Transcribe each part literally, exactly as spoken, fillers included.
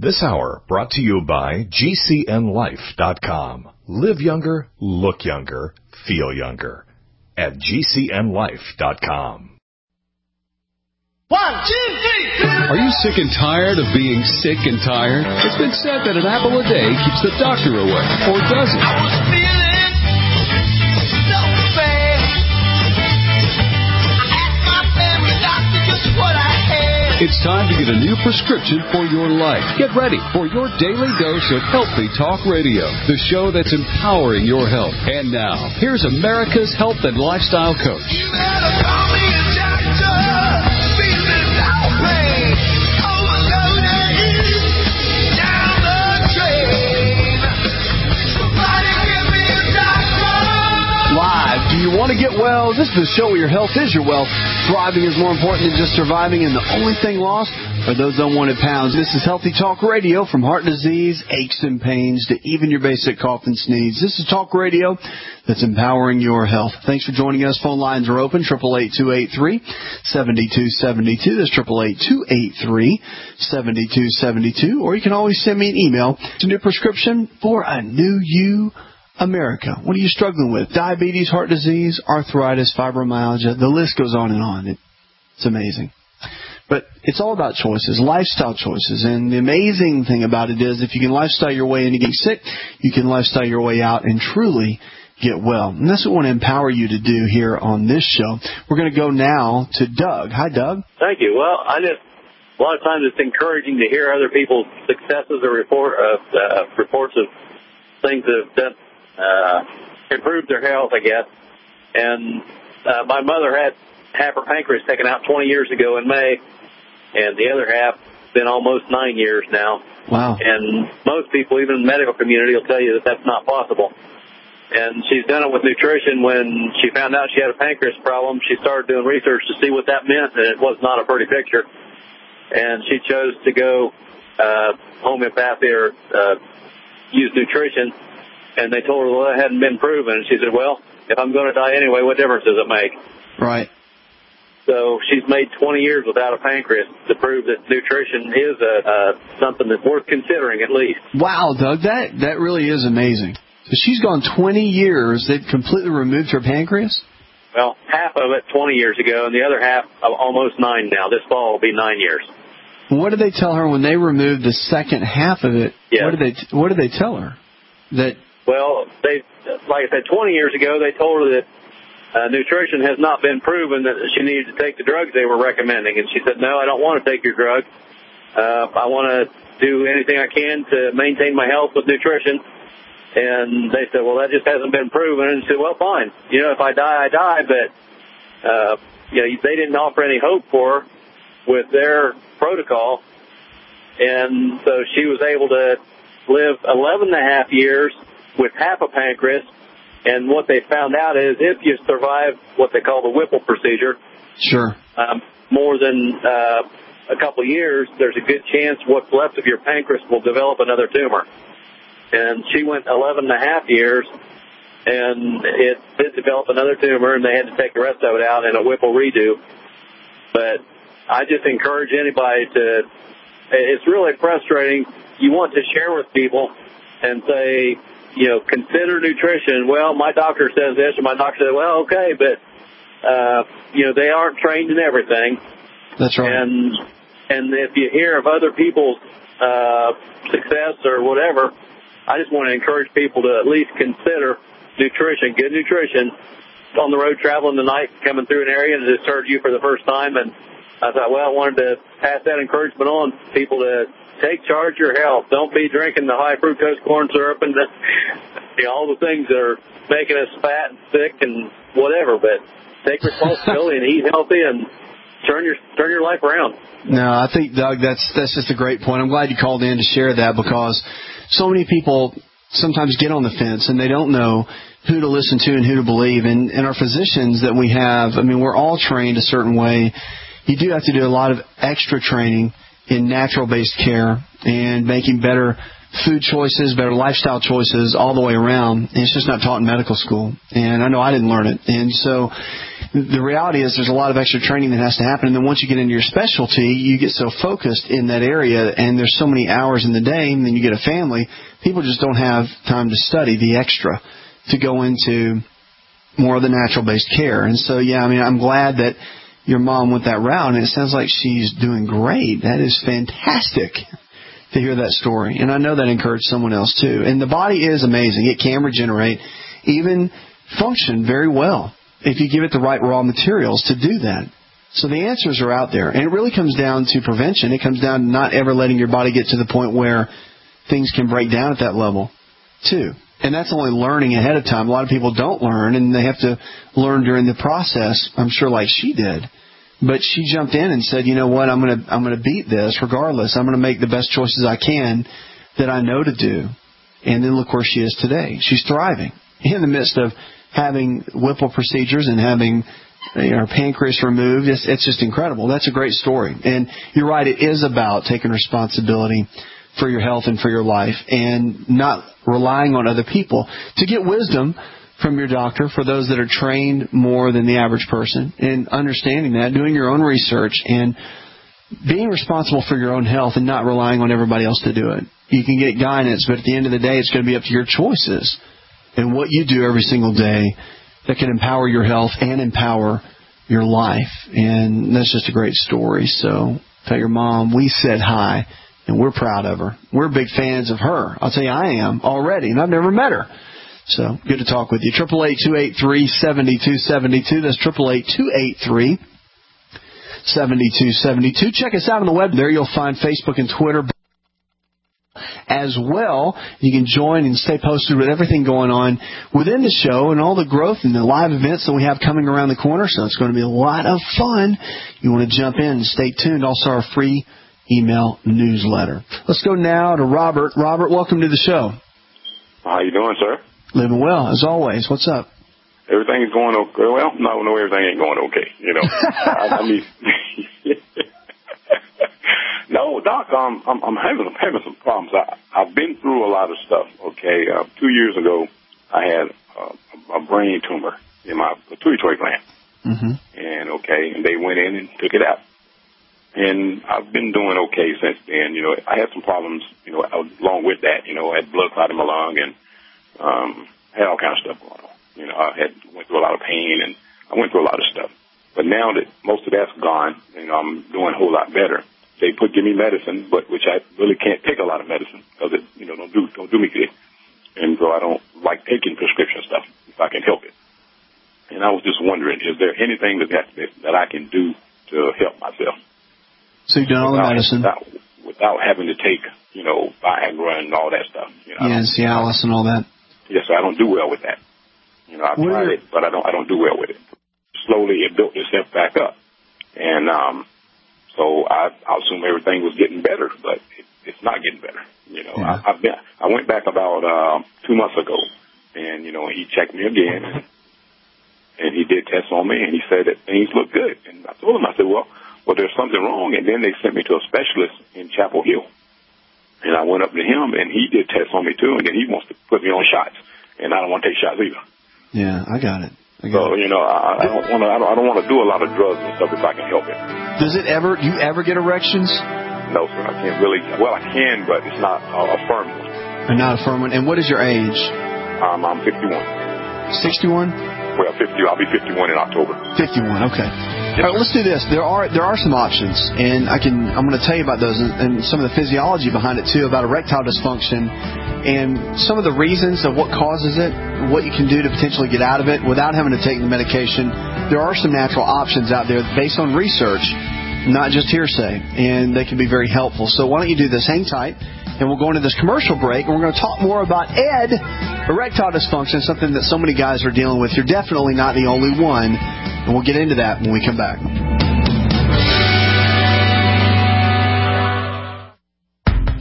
This hour brought to you by G C N life dot com. Live younger, look younger, feel younger at G C N life dot com. One, two, three, four. Are you sick and tired of being sick and tired? It's been said that an apple a day keeps the doctor away, or does it? I was feeling so bad. I asked my family doctor just what I had. It's time to get a new prescription for your life. Get ready for your daily dose of Healthy Talk Radio, the show that's empowering your health. And now, here's America's health and lifestyle coach. You better call me a doctor. Feeling no pain. Overloaded. Down the drain. Somebody give me a doctor. Live. Do you want to get well? This is the show where your health is your wealth. Thriving is more important than just surviving, and the only thing lost are those unwanted pounds. This is Healthy Talk Radio, from heart disease, aches and pains, to even your basic cough and sneeze. This is Talk Radio that's empowering your health. Thanks for joining us. Phone lines are open, eight eight eight, two eight three, seven two seven two. That's eight eight eight, two eight three, seven two seven two. Or you can always send me an email. It's a new prescription for a new you, America. What are you struggling with? Diabetes, heart disease, arthritis, fibromyalgia. The list goes on and on. It, it's amazing. But it's all about choices, lifestyle choices. And the amazing thing about it is if you can lifestyle your way into getting sick, you can lifestyle your way out and truly get well. And that's what we want to empower you to do here on this show. We're going to go now to Doug. Hi, Doug. Thank you. Well, I just, a lot of times it's encouraging to hear other people's successes or report of, uh, reports of things that have done, uh, improved their health, I guess. And uh, my mother had half her pancreas taken out twenty years ago in May, and the other half been almost nine years now. Wow. And most people, even in the medical community, will tell you that that's not possible. And she's done it with nutrition. When she found out she had a pancreas problem, she started doing research to see what that meant, and it was not a pretty picture. And she chose to go uh, homeopathy or uh, use nutrition, and they told her, well, it hadn't been proven. And she said, well, if I'm going to die anyway, what difference does it make? Right. So she's made twenty years without a pancreas to prove that nutrition is a, uh, something that's worth considering at least. Wow, Doug, that, that really is amazing. So she's gone twenty years. They've completely removed her pancreas? Well, half of it twenty years ago, and the other half almost nine now. This fall will be nine years. What did they tell her when they removed the second half of it? Yes. What did they What did they tell her? That Well, they, like I said, twenty years ago, they told her that Uh, nutrition has not been proven, that she needed to take the drugs they were recommending. And she said, no, I don't want to take your drug. Uh, I want to do anything I can to maintain my health with nutrition. And they said, well, that just hasn't been proven. And she said, well, fine. You know, if I die, I die. But, uh, you know, they didn't offer any hope for her with their protocol. And so she was able to live eleven and a half years with half a pancreas. And what they found out is if you survive what they call the Whipple procedure, sure, um, more than uh, a couple of years, there's a good chance what's left of your pancreas will develop another tumor. And she went eleven and a half years, and it did develop another tumor, and they had to take the rest of it out in a Whipple redo. But I just encourage anybody to, it's really frustrating. You want to share with people and say, you know, consider nutrition. Well, my doctor says this, or my doctor says, well, okay, but, uh, you know, they aren't trained in everything. That's right. And, and if you hear of other people's, uh, success or whatever, I just want to encourage people to at least consider nutrition, good nutrition. On the road traveling tonight, coming through an area and it just heard you for the first time, and I thought, well, I wanted to pass that encouragement on to people to take charge of your health. Don't be drinking the high fructose corn syrup and the, you know, all the things that are making us fat and sick and whatever. But take responsibility and eat healthy and turn your turn your life around. No, I think, Doug, that's that's just a great point. I'm glad you called in to share that, because so many people sometimes get on the fence and they don't know who to listen to and who to believe. And, and our physicians that we have, I mean, we're all trained a certain way. You do have to do a lot of extra training in natural-based care and making better food choices, better lifestyle choices all the way around. And it's just not taught in medical school. And I know I didn't learn it. And so the reality is there's a lot of extra training that has to happen. And then once you get into your specialty, you get so focused in that area, and there's so many hours in the day, and then you get a family. People just don't have time to study the extra to go into more of the natural-based care. And so, yeah, I mean, I'm glad that your mom went that route, and it sounds like she's doing great. That is fantastic to hear that story. And I know that encouraged someone else, too. And the body is amazing. It can regenerate, even function very well if you give it the right raw materials to do that. So the answers are out there. And it really comes down to prevention. It comes down to not ever letting your body get to the point where things can break down at that level, too. And that's only learning ahead of time. A lot of people don't learn, and they have to learn during the process, I'm sure, like she did. But she jumped in and said, you know what, I'm going to I'm going to beat this regardless. I'm going to make the best choices I can that I know to do. And then look where she is today. She's thriving in the midst of having Whipple procedures and having you know, her pancreas removed. It's, it's just incredible. That's a great story. And you're right, it is about taking responsibility for your health and for your life and not relying on other people to get wisdom from your doctor, for those that are trained more than the average person, and understanding that, doing your own research, and being responsible for your own health and not relying on everybody else to do it. You can get guidance, but at the end of the day, it's going to be up to your choices and what you do every single day that can empower your health and empower your life. And that's just a great story. So tell your mom we said hi, and we're proud of her. We're big fans of her. I'll tell you, I am already, and I've never met her. So good to talk with you. eight eight eight, two eight three, seven two seven two. That's eight eight eight, two eight three, seven two seven two. Check us out on the web. There you'll find Facebook and Twitter as well. You can join and stay posted with everything going on within the show and all the growth and the live events that we have coming around the corner. So it's going to be a lot of fun. You want to jump in and stay tuned. Also our free email newsletter. Let's go now to Robert. Robert, welcome to the show. How you doing, sir? Living well, as always. What's up? Everything is going okay. Well, no, no, everything ain't going okay. You know, I, I mean, no, Doc, um, I'm, I'm having, I'm having some problems. I, I've been through a lot of stuff. Okay, uh, two years ago, I had uh, a brain tumor in my pituitary gland, mm-hmm. and okay, and they went in and took it out. And I've been doing okay since then. You know, I had some problems. You know, along with that, you know, I had blood clot in my lung and. Um, had all kinds of stuff going on. You know, I had went through a lot of pain, and I went through a lot of stuff. But now that most of that's gone, you know, I'm doing a whole lot better. They put give me medicine, but which I really can't take a lot of medicine because it, you know, don't do don't do me good. And so I don't like taking prescription stuff if I can help it. And I was just wondering, is there anything that that, that I can do to help myself? So you've done all the medicine without, without having to take, you know, Viagra and all that stuff. You know, yeah, Cialis and all that. Yes, I don't do well with that. You know, I've what tried it, but I don't. I don't do well with it. Slowly, it built itself back up, and um, so I, I assume everything was getting better, but it, it's not getting better. You know, yeah. I, I've been. I went back about uh, two months ago, and you know, he checked me again, and, and he did tests on me, and he said that things look good. And I told him, I said, well, well, there's something wrong, and then they sent me to a specialist in Chapel Hill. And I went up to him, and he did tests on me, too, and then he wants to put me on shots. And I don't want to take shots either. Yeah, I got it. I got so, it. you know, I, I don't want to I don't, I don't want to do a lot of drugs and stuff if I can help it. Does it ever, do you ever get erections? No, sir, I can't really. Well, I can, but it's not a, a firm one. And not a firm one. And what is your age? Um, I'm fifty-one. sixty-one? Well, fifty. I'll be fifty-one in October. fifty-one. Okay. All right, let's do this. There are there are some options, and I can I'm going to tell you about those and, and some of the physiology behind it too, about erectile dysfunction and some of the reasons of what causes it, what you can do to potentially get out of it without having to take the medication. There are some natural options out there based on research, not just hearsay, and they can be very helpful. So why don't you do this? Hang tight. And we'll go into this commercial break, and we're going to talk more about E D, erectile dysfunction, something that so many guys are dealing with. You're definitely not the only one, and we'll get into that when we come back.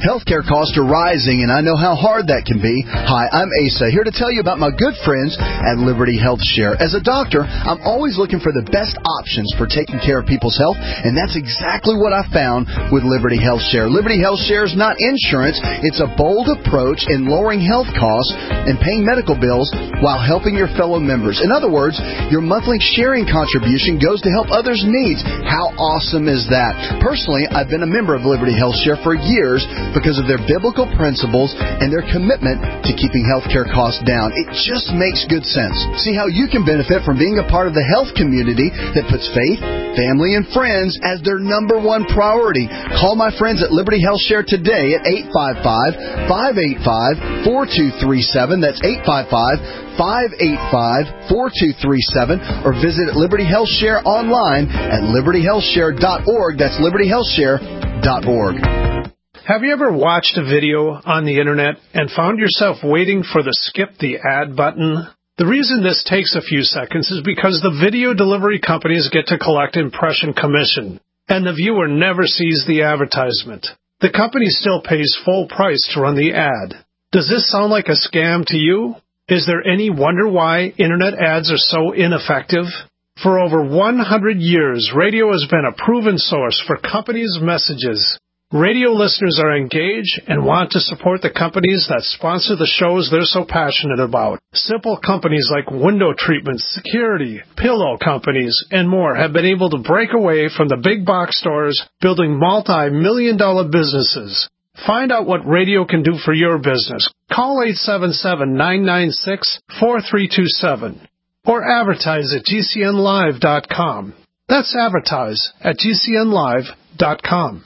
Healthcare costs are rising, and I know how hard that can be. Hi, I'm Asa, here to tell you about my good friends at Liberty Health Share. As a doctor, I'm always looking for the best options for taking care of people's health, and that's exactly what I found with Liberty Health Share. Liberty Health Share is not insurance. It's a bold approach in lowering health costs and paying medical bills while helping your fellow members. In other words, your monthly sharing contribution goes to help others' needs. How awesome is that? Personally, I've been a member of Liberty Health Share for years because of their biblical principles and their commitment to keeping healthcare costs down. It just makes good sense. See how you can benefit from being a part of the health community that puts faith, family, and friends as their number one priority. Call my friends at Liberty Health Share today at eight five five, five eight five, four two three seven. That's eight five five, five eight five, four two three seven. Or visit Liberty Health Share online at liberty health share dot org. That's liberty health share dot org. Have you ever watched a video on the internet and found yourself waiting for the skip the ad button? The reason this takes a few seconds is because the video delivery companies get to collect impression commission, and the viewer never sees the advertisement. The company still pays full price to run the ad. Does this sound like a scam to you? Is there any wonder why internet ads are so ineffective? For over one hundred years, radio has been a proven source for companies' messages. Radio listeners are engaged and want to support the companies that sponsor the shows they're so passionate about. Simple companies like window treatments, security, pillow companies, and more have been able to break away from the big box stores, building multi-million dollar businesses. Find out what radio can do for your business. Call eight seven seven, nine nine six, four three two seven or advertise at G C N live dot com. That's advertise at G C N live dot com.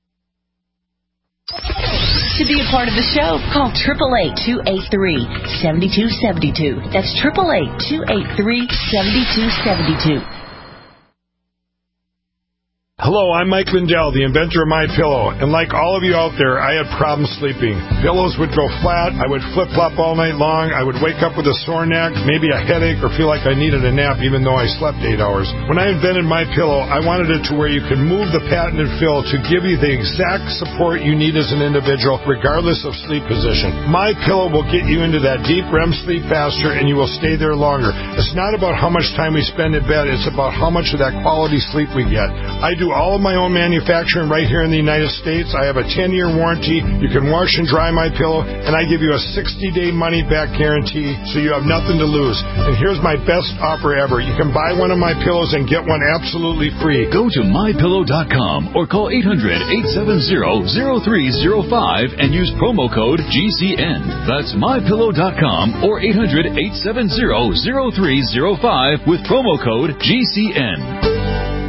To be a part of the show, call eight eight eight, two eight three, seven two seven two. That's eight eight eight, two eight three, seven two seven two. Hello, I'm Mike Lindell, the inventor of MyPillow, and like all of you out there, I had problems sleeping. Pillows would go flat, I would flip-flop all night long, I would wake up with a sore neck, maybe a headache, or feel like I needed a nap even though I slept eight hours. When I invented MyPillow, I wanted it to where you could move the patented fill to give you the exact support you need as an individual, regardless of sleep position. MyPillow will get you into that deep R E M sleep faster, and you will stay there longer. It's not about how much time we spend in bed, it's about how much of that quality sleep we get. I do all of my own manufacturing right here in the United States. I have a ten-year warranty. You can wash and dry my pillow, and I give you a sixty-day money-back guarantee, so you have nothing to lose. And here's my best offer ever. You can buy one of my pillows and get one absolutely free. Go to my pillow dot com or call eight hundred, eight seven zero, zero three zero five and use promo code G C N. That's my pillow dot com or eight hundred, eight seven zero, zero three zero five with promo code G C N.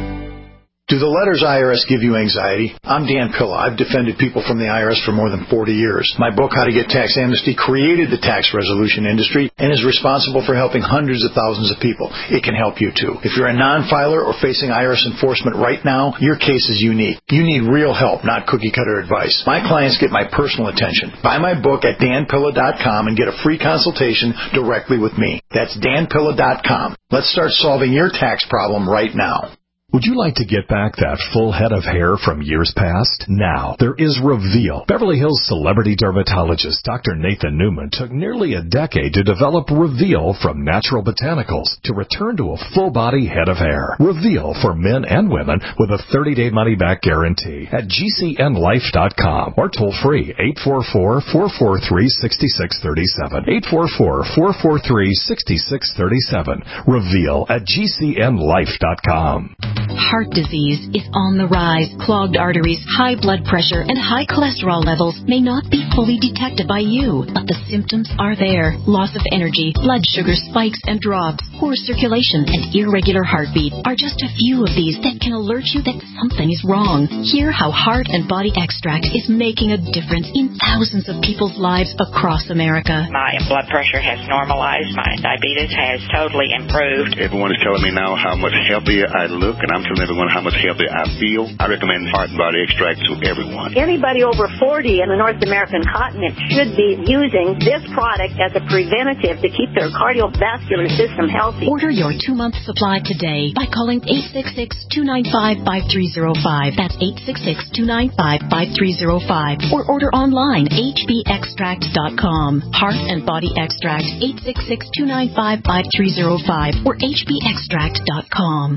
Do the letters I R S give you anxiety? I'm Dan Pilla. I've defended people from the I R S for more than forty years. My book, How to Get Tax Amnesty, created the tax resolution industry and is responsible for helping hundreds of thousands of people. It can help you too. If you're a non-filer or facing I R S enforcement right now, your case is unique. You need real help, not cookie-cutter advice. My clients get my personal attention. Buy my book at dan pilla dot com and get a free consultation directly with me. That's dan pilla dot com. Let's start solving your tax problem right now. Would you like to get back that full head of hair from years past? Now, there is Reveal. Beverly Hills celebrity dermatologist Doctor Nathan Newman took nearly a decade to develop Reveal from natural botanicals to return to a full-body head of hair. Reveal for men and women with a thirty-day money-back guarantee at G C N life dot com or toll-free eight four four, four four three, six six three seven. eight four four, four four three, six six three seven. Reveal at G C N life dot com. Heart disease is on the rise. Clogged arteries, high blood pressure, and high cholesterol levels may not be fully detected by you, but the symptoms are there. Loss of energy, blood sugar spikes and drops, poor circulation, and irregular heartbeat are just a few of these that can alert you that something is wrong. Hear how Heart and Body Extract is making a difference in thousands of people's lives across America. My blood pressure has normalized. My diabetes has totally improved. Everyone is telling me now how much healthier I look, and I'm telling everyone how much healthier I feel. I recommend Heart and Body Extract to everyone. Anybody over forty in the North American continent should be using this product as a preventative to keep their cardiovascular system healthy. healthy. Order your two-month supply today by calling eight six six, two nine five, five three zero five. That's eight six six, two nine five, five three zero five. Or order online, h b extract dot com. Heart and Body Extract, eight six six, two nine five, five three zero five or h b extract dot com.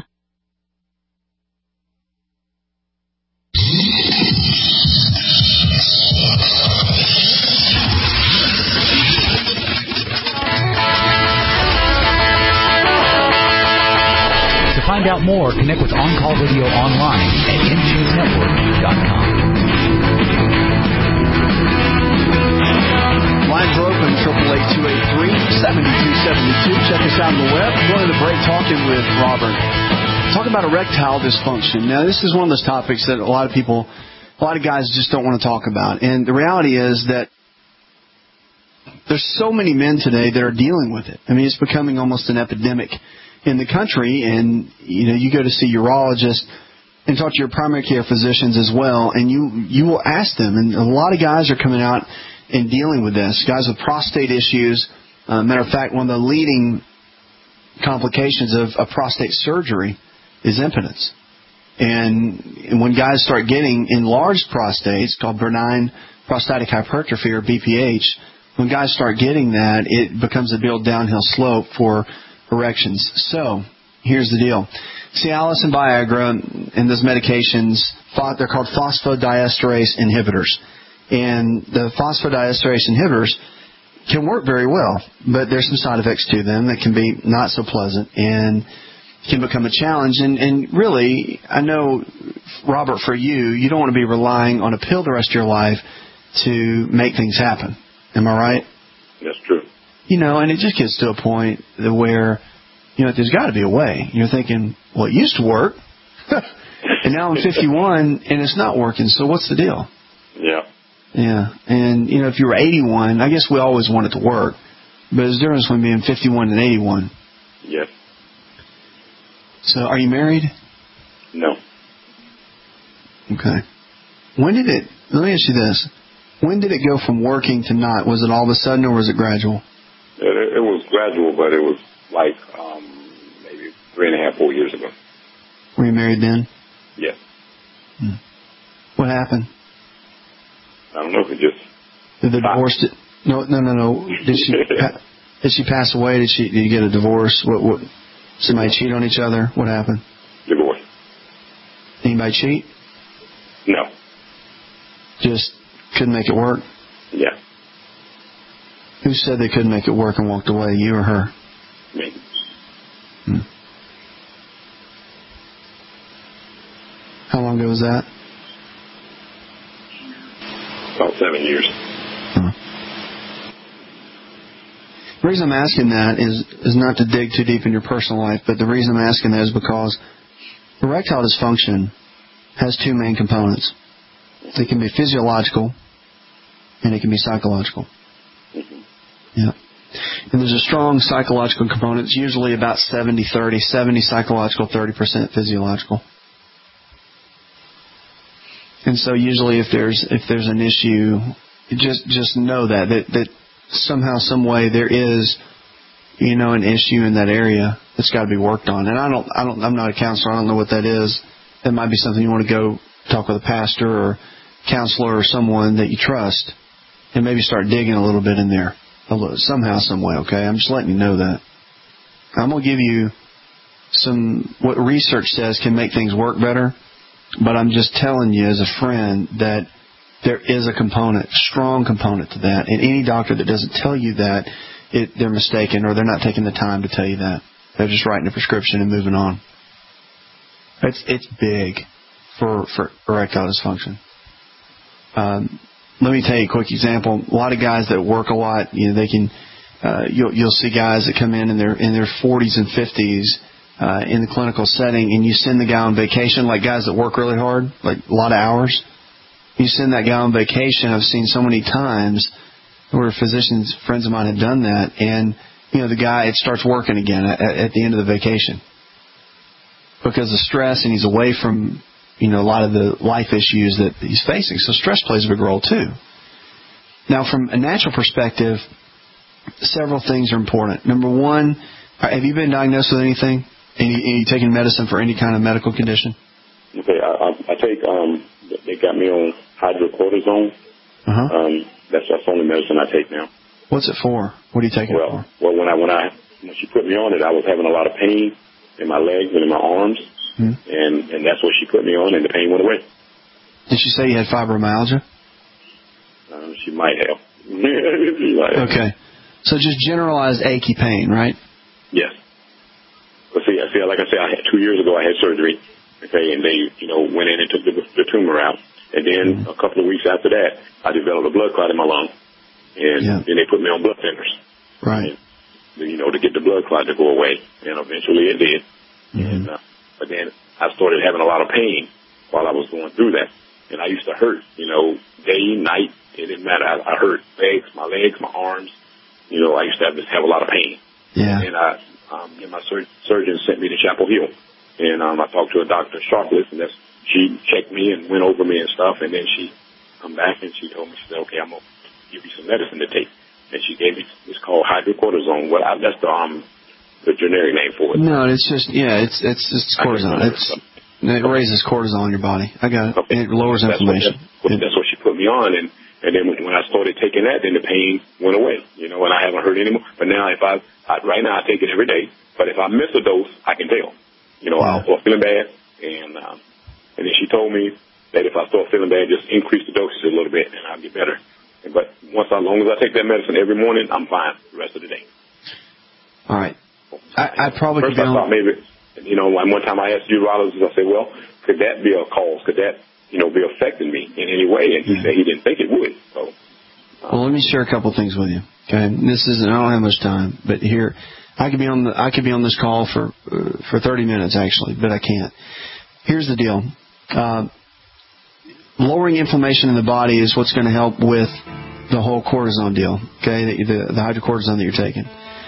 To find out more, connect with On Call Radio online at n chase network dot com. Lines are open, triple eight two eight three, seven two seven two. Check us out on the web. Going to the break talking with Robert. Talk about erectile dysfunction. Now, this is one of those topics that a lot of people, a lot of guys just don't want to talk about. And the reality is that there's so many men today that are dealing with it. I mean, it's becoming almost an epidemic in the country. And, you know, you go to see urologists and talk to your primary care physicians as well, and you, you will ask them. And a lot of guys are coming out and dealing with this. Guys with prostate issues. Uh, matter of fact, one of the leading complications of, of prostate surgery is impotence. And, and when guys start getting enlarged prostates, called benign prostatic hypertrophy or B P H, when guys start getting that, it becomes a real downhill slope for erections. So, here's the deal. Cialis and Viagra and those medications, they're called phosphodiesterase inhibitors. And the phosphodiesterase inhibitors can work very well, but there's some side effects to them that can be not so pleasant and can become a challenge. And, and really, I know, Robert, for you, you don't want to be relying on a pill the rest of your life to make things happen. Am I right? That's true. You know, and it just gets to a point where, you know, there's got to be a way. You're thinking, well, it used to work, and now I'm fifty-one, and it's not working, so what's the deal? Yeah. Yeah, and, you know, if you were eighty-one, I guess we always want it to work, but there's a difference between being fifty-one and eighty-one. Yes. So, are you married? No. Okay. When did it, let me ask you this, when did it go from working to not? Was it all of a sudden, or was it gradual? It, it was gradual, but it was like um, maybe three and a half, four years ago. Were you married then? Yes. Hmm. What happened? I don't know if it just... Did the divorce... Did, no, no, no, no. Did she pa- did she pass away? Did she? Did you get a divorce? What? What? Somebody cheat on each other? What happened? Divorce. Anybody cheat? No. Just couldn't make it work? Yeah. Who said they couldn't make it work and walked away, you or her? Me. Hmm. How long ago was that? About seven years. Huh. The reason I'm asking that is, is not to dig too deep in your personal life, but the reason I'm asking that is because erectile dysfunction has two main components. It can be physiological and it can be psychological. Mm-hmm. Yeah. And there's a strong psychological component. It's usually about seventy thirty, seventy psychological, thirty percent physiological. And so usually if there's if there's an issue, just just know that, that that somehow, some way there is, you know, an issue in that area that's got to be worked on. And I don't I don't I'm not a counselor. I don't know what that is. That might be something you want to go talk with a pastor or counselor or someone that you trust, and maybe start digging a little bit in there, a little, somehow, some way. Okay, I'm just letting you know that. I'm gonna give you some what research says can make things work better. But I'm just telling you as a friend that there is a component, strong component to that. And any doctor that doesn't tell you that, it, they're mistaken, or they're not taking the time to tell you that. They're just writing a prescription and moving on. It's it's big for, for erectile dysfunction. Um, let me tell you a quick example. A lot of guys that work a lot, you know, they can. Uh, you'll you'll see guys that come in in their in their forties and fifties. Uh, in the clinical setting, and you send the guy on vacation, like guys that work really hard, like a lot of hours. You send that guy on vacation. I've seen so many times where physicians, friends of mine, have done that, and you know the guy, it starts working again at, at the end of the vacation because of stress, and he's away from you know a lot of the life issues that he's facing. So stress plays a big role too. Now, from a natural perspective, several things are important. Number one, Right, have you been diagnosed with anything? Any, any taking medicine for any kind of medical condition? Okay, I, I, I take, um, they got me on hydrocortisone. Uh-huh. Um, that's, that's the only medicine I take now. What's it for? What are you taking well, it for? Well, when I, when I, when she put me on it, I was having a lot of pain in my legs and in my arms. Hmm. And, and that's what she put me on, and the pain went away. Did she say you had fibromyalgia? Uh, she might have. she might have. Okay. So just generalized achy pain, right? Yes. But see, see, like I said, I had, two years ago I had surgery, okay, and they, you know, went in and took the, the tumor out. And then mm-hmm. a couple of weeks after that, I developed a blood clot in my lung. And yeah. then they put me on blood thinners. Right. And, you know, to get the blood clot to go away. And eventually it did. Mm-hmm. And, uh, but then I started having a lot of pain while I was going through that. And I used to hurt, you know, day, night, it didn't matter. I, I hurt legs, my legs, my arms. You know, I used to have, just have a lot of pain. Yeah. And I, um, and my sur- surgeon sent me to Chapel Hill. And, um, I talked to a doctor, Sharpless, and that's, she checked me and went over me and stuff. And then she come back and she told me, she said, okay, I'm going to give you some medicine to take. And she gave me, it's called hydrocortisone. Well, I, that's the, um, the generic name for it. No, it's just, yeah, it's, it's, it's cortisone. It's, it raises cortisol in your body. I got it. Okay. It lowers that's inflammation. What, that's, that's what she put me on. And, and then when, when I started taking that, then the pain went away, you know, and I haven't hurt anymore. But now if I, I right now I take it every day. But if I miss a dose, I can tell. You know, wow. I'll start feeling bad. And, um, and then she told me that if I start feeling bad, just increase the dosage a little bit and I'll get better. But once, as long as I take that medicine every morning, I'm fine the rest of the day. All right. I, I probably First could I thought maybe, you know, one time I asked urologist, I said, well, could that be a cause? Could that, you know, be affecting me in any way? And he yeah. said he didn't think it would. So, um, well, let me share a couple things with you. Okay, this isn't. I don't have much time, but here, I could be on the. I could be on this call for uh, for thirty minutes actually, but I can't. Here's the deal. Uh, lowering inflammation in the body is what's going to help with the whole cortisone deal. Okay, the, the hydrocortisone that you're taking.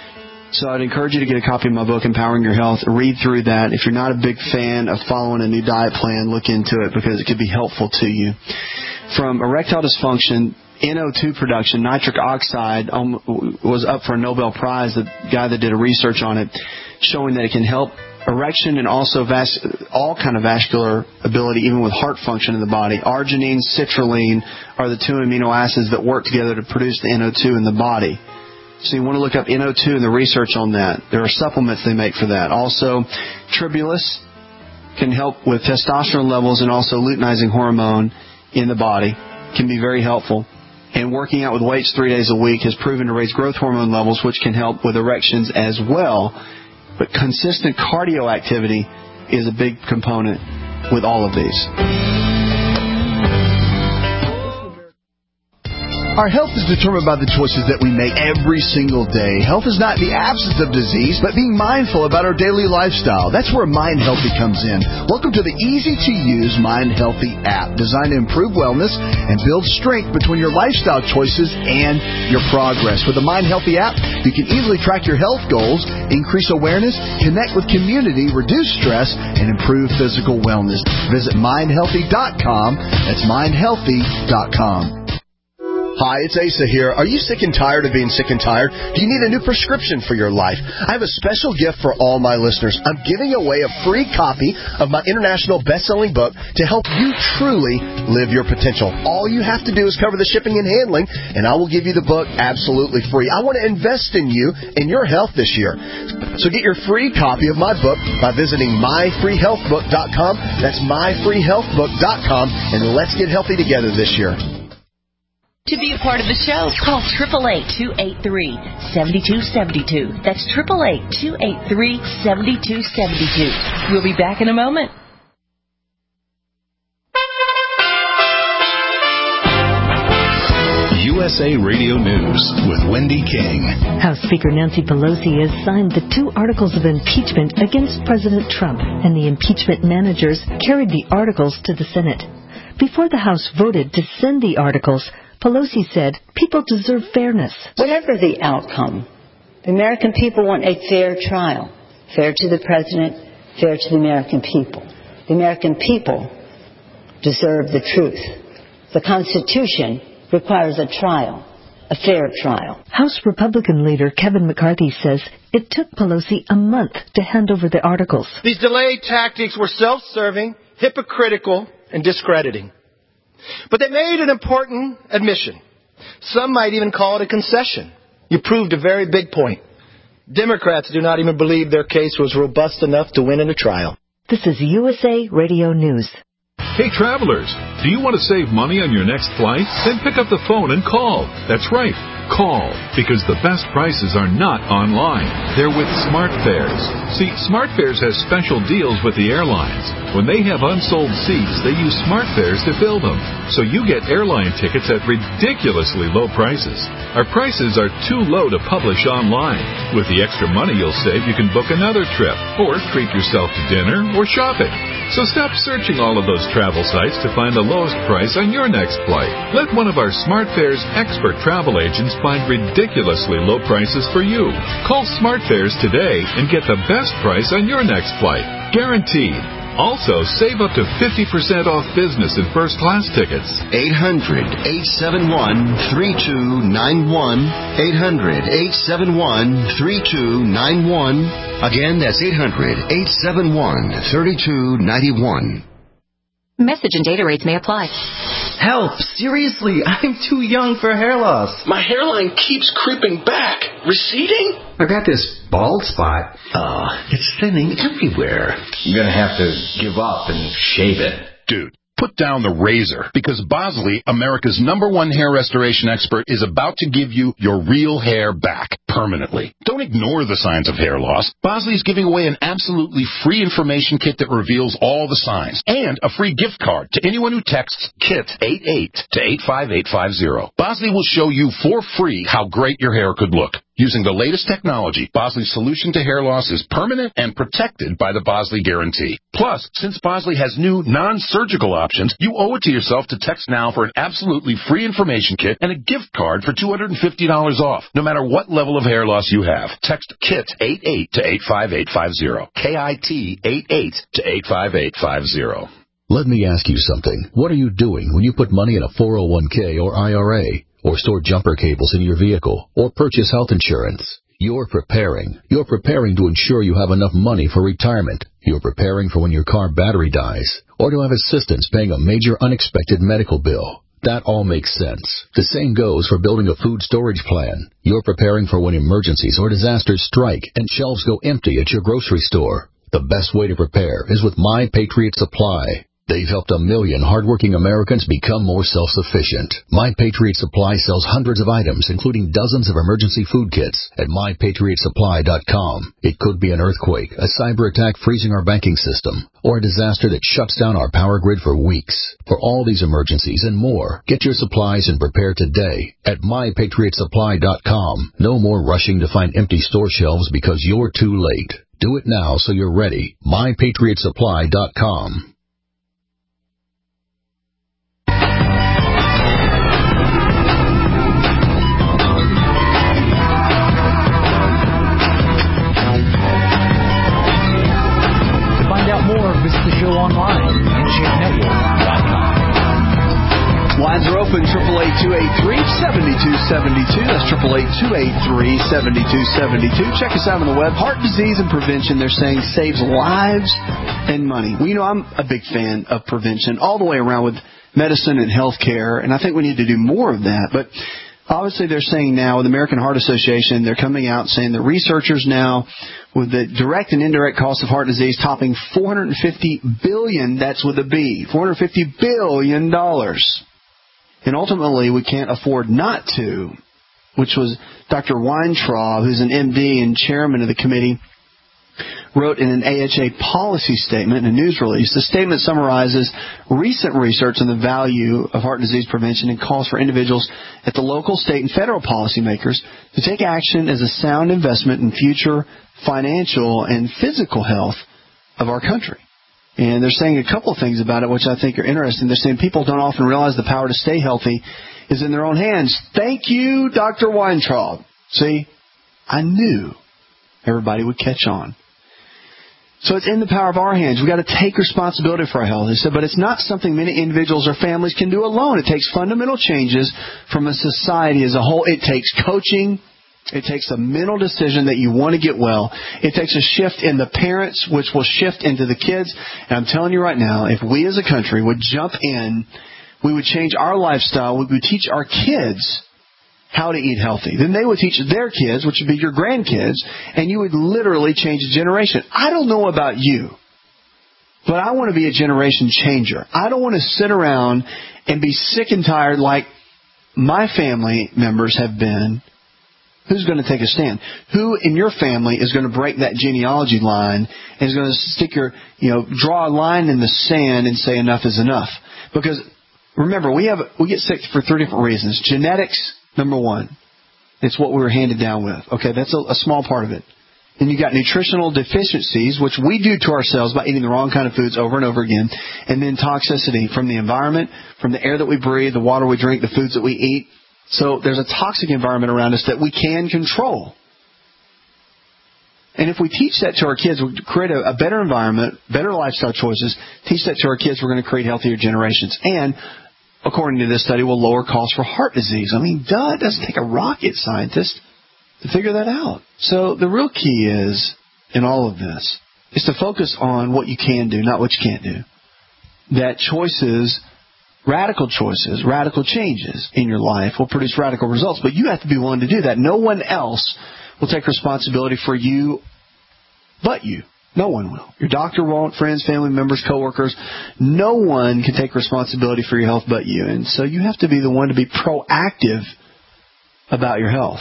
So I'd encourage you to get a copy of my book, Empowering Your Health. Read through that. If you're not a big fan of following a new diet plan, look into it because it could be helpful to you. From erectile dysfunction, N O two production, nitric oxide um, was up for a Nobel Prize, the guy that did a research on it, showing that it can help erection and also vas- all kind of vascular ability, even with heart function in the body. Arginine, citrulline are the two amino acids that work together to produce the N O two in the body. So you want to look up N O two and the research on that. There are supplements they make for that. Also, Tribulus can help with testosterone levels and also luteinizing hormone in the body. Can be very helpful. And working out with weights three days a week has proven to raise growth hormone levels, which can help with erections as well. But consistent cardio activity is a big component with all of these. Our health is determined by the choices that we make every single day. Health is not the absence of disease, but being mindful about our daily lifestyle. That's where Mind Healthy comes in. Welcome to the easy-to-use Mind Healthy app, designed to improve wellness and build strength between your lifestyle choices and your progress. With the Mind Healthy app, you can easily track your health goals, increase awareness, connect with community, reduce stress, and improve physical wellness. Visit mind healthy dot com. That's mind healthy dot com. Hi, it's Asa here. Are you sick and tired of being sick and tired? Do you need a new prescription for your life? I have a special gift for all my listeners. I'm giving away a free copy of my international best-selling book to help you truly live your potential. All you have to do is cover the shipping and handling, and I will give you the book absolutely free. I want to invest in you and your health this year. So get your free copy of my book by visiting my free health book dot com. That's my free health book dot com, and let's get healthy together this year. To be a part of the show, call eight eight eight, two eight three, seven two seven two. That's eight eight eight, two eight three, seven two seven two. We'll be back in a moment. U S A Radio News with Wendy King. House Speaker Nancy Pelosi has signed the two articles of impeachment against President Trump, and the impeachment managers carried the articles to the Senate. Before the House voted to send the articles, Pelosi said people deserve fairness. Whatever the outcome, the American people want a fair trial. Fair to the president, fair to the American people. The American people deserve the truth. The Constitution requires a trial. a fair trial. House Republican leader Kevin McCarthy says it took Pelosi a month to hand over the articles. These delay tactics were self-serving, hypocritical, and discrediting. But they made an important admission. Some might even call it a concession. You proved a very big point. Democrats do not even believe their case was robust enough to win in a trial. This is U S A Radio News. Hey, travelers, do you want to save money on your next flight? Then pick up the phone and call. That's right, call, because the best prices are not online. They're with SmartFares. See, SmartFares has special deals with the airlines. When they have unsold seats, they use SmartFares to fill them. So you get airline tickets at ridiculously low prices. Our prices are too low to publish online. With the extra money you'll save, you can book another trip, or treat yourself to dinner or shopping. So stop searching all of those travel sites to find the lowest price on your next flight. Let one of our SmartFares expert travel agents find ridiculously low prices for you. Call SmartFares today and get the best price on your next flight. Guaranteed. Also, save up to fifty percent off business and first class tickets. eight hundred, eight seven one, three two nine one. eight hundred, eight seven one, three two nine one. Again, that's eight hundred, eight seven one, three two nine one. Message and data rates may apply. Help! Seriously, I'm too young for hair loss. My hairline keeps creeping back. Receding? I got this bald spot. Oh, it's thinning everywhere. I'm gonna have to give up and shave it. Dude, put down the razor, because Bosley, America's number one hair restoration expert, is about to give you your real hair back permanently. Don't ignore the signs of hair loss. Bosley is giving away an absolutely free information kit that reveals all the signs, and a free gift card to anyone who texts KIT eighty-eight to eight five eight five zero. Bosley will show you for free how great your hair could look. Using the latest technology, Bosley's solution to hair loss is permanent and protected by the Bosley Guarantee. Plus, since Bosley has new non-surgical options, you owe it to yourself to text now for an absolutely free information kit and a gift card for two hundred fifty dollars off, no matter what level of hair loss you have. Text KIT eighty-eight to eight five eight five zero. K I T eighty-eight to eight five eight five zero. Let me ask you something. What are you doing when you put money in a four oh one k or I R A? Or store jumper cables in your vehicle, or purchase health insurance? You're preparing. You're preparing to ensure you have enough money for retirement. You're preparing for when your car battery dies, or to have assistance paying a major unexpected medical bill. That all makes sense. The same goes for building a food storage plan. You're preparing for when emergencies or disasters strike and shelves go empty at your grocery store. The best way to prepare is with My Patriot Supply. They've helped a million hardworking Americans become more self-sufficient. My Patriot Supply sells hundreds of items, including dozens of emergency food kits, at my patriot supply dot com. It could be an earthquake, a cyber attack freezing our banking system, or a disaster that shuts down our power grid for weeks. For all these emergencies and more, get your supplies and prepare today at my patriot supply dot com. No more rushing to find empty store shelves because you're too late. Do it now so you're ready. my patriot supply dot com. More, visit the show online at n j network dot com. Lines are open, triple eight two eight three seven two seven two. That's triple eight two eight three seven two seven two. Check us out on the web. Heart disease and prevention, they're saying, saves lives and money. Well, you know, I'm a big fan of prevention all the way around with medicine and health care, and I think we need to do more of that. But obviously, they're saying now with the American Heart Association, they're coming out saying the researchers now, with the direct and indirect cost of heart disease topping four hundred fifty billion dollars, that's with a B, four hundred fifty billion dollars. And ultimately, we can't afford not to, which was Doctor Weintraub, who's an M D and chairman of the committee, wrote in an A H A policy statement in a news release. The statement summarizes recent research on the value of heart disease prevention and calls for individuals at the local, state, and federal policymakers to take action as a sound investment in future financial and physical health of our country. And they're saying a couple of things about it, which I think are interesting. They're saying people don't often realize the power to stay healthy is in their own hands. Thank you, Doctor Weintraub. See, I knew everybody would catch on. So it's in the power of our hands. We've got to take responsibility for our health. He said, but it's not something many individuals or families can do alone. It takes fundamental changes from a society as a whole. It takes coaching. It takes a mental decision that you want to get well. It takes a shift in the parents, which will shift into the kids. And I'm telling you right now, if we as a country would jump in, we would change our lifestyle. We would teach our kids how to eat healthy. Then they would teach their kids, which would be your grandkids, and you would literally change a generation. I don't know about you, but I want to be a generation changer. I don't want to sit around and be sick and tired like my family members have been. Who's going to take a stand? Who in your family is going to break that genealogy line and is going to stick your, you know, draw a line in the sand and say enough is enough? Because remember, we have we get sick for three different reasons. Genetics, number one. It's what we were handed down with. Okay, that's a, a small part of it. Then you got nutritional deficiencies, which we do to ourselves by eating the wrong kind of foods over and over again. And then toxicity from the environment, from the air that we breathe, the water we drink, the foods that we eat. So there's a toxic environment around us that we can control. And if we teach that to our kids, we create a, a better environment, better lifestyle choices, teach that to our kids, we're going to create healthier generations. And, according to this study, will lower costs for heart disease. I mean, duh, it doesn't take a rocket scientist to figure that out. So the real key is, in all of this, is to focus on what you can do, not what you can't do. That choices... Radical choices, radical changes in your life will produce radical results, but you have to be willing to do that. No one else will take responsibility for you but you. No one will. Your doctor won't, friends, family members, coworkers. No one can take responsibility for your health but you. And so you have to be the one to be proactive about your health.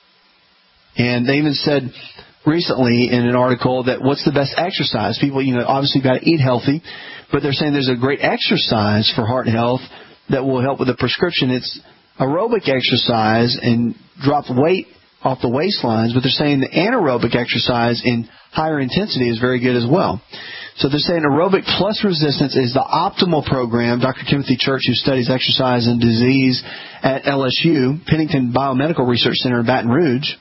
And they even said recently in an article that what's the best exercise? People, you know, obviously got to eat healthy. But they're saying there's a great exercise for heart health that will help with the prescription. It's aerobic exercise and drop weight off the waistlines. But they're saying the anaerobic exercise in higher intensity is very good as well. So they're saying aerobic plus resistance is the optimal program. Doctor Timothy Church, who studies exercise and disease at L S U, Pennington Biomedical Research Center in Baton Rouge,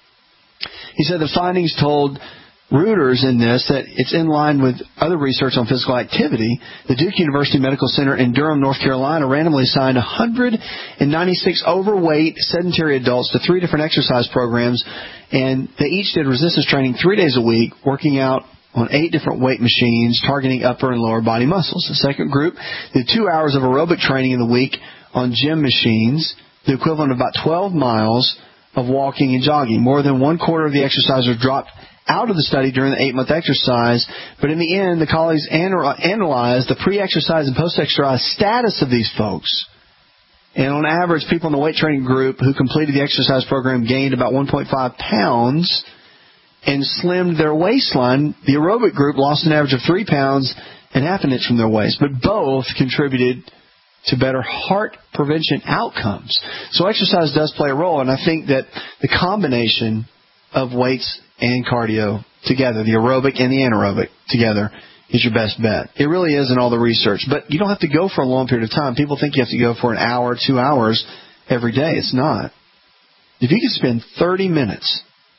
he said the findings told Reuters in this that it's in line with other research on physical activity. The Duke University Medical Center in Durham, North Carolina, randomly assigned one hundred ninety-six overweight sedentary adults to three different exercise programs, and they each did resistance training three days a week, working out on eight different weight machines, targeting upper and lower body muscles. The second group did two hours of aerobic training in the week on gym machines, the equivalent of about twelve miles of walking and jogging. More than one quarter of the exercisers dropped out of the study during the eight-month exercise, but in the end, the colleagues analyzed the pre-exercise and post-exercise status of these folks. And on average, people in the weight training group who completed the exercise program gained about one point five pounds and slimmed their waistline. The aerobic group lost an average of three pounds and half an inch from their waist, but both contributed to better heart prevention outcomes. So exercise does play a role, and I think that the combination of weights and cardio together, the aerobic and the anaerobic together, is your best bet. It really is in all the research. But you don't have to go for a long period of time. People think you have to go for an hour, two hours every day. It's not. If you can spend thirty minutes,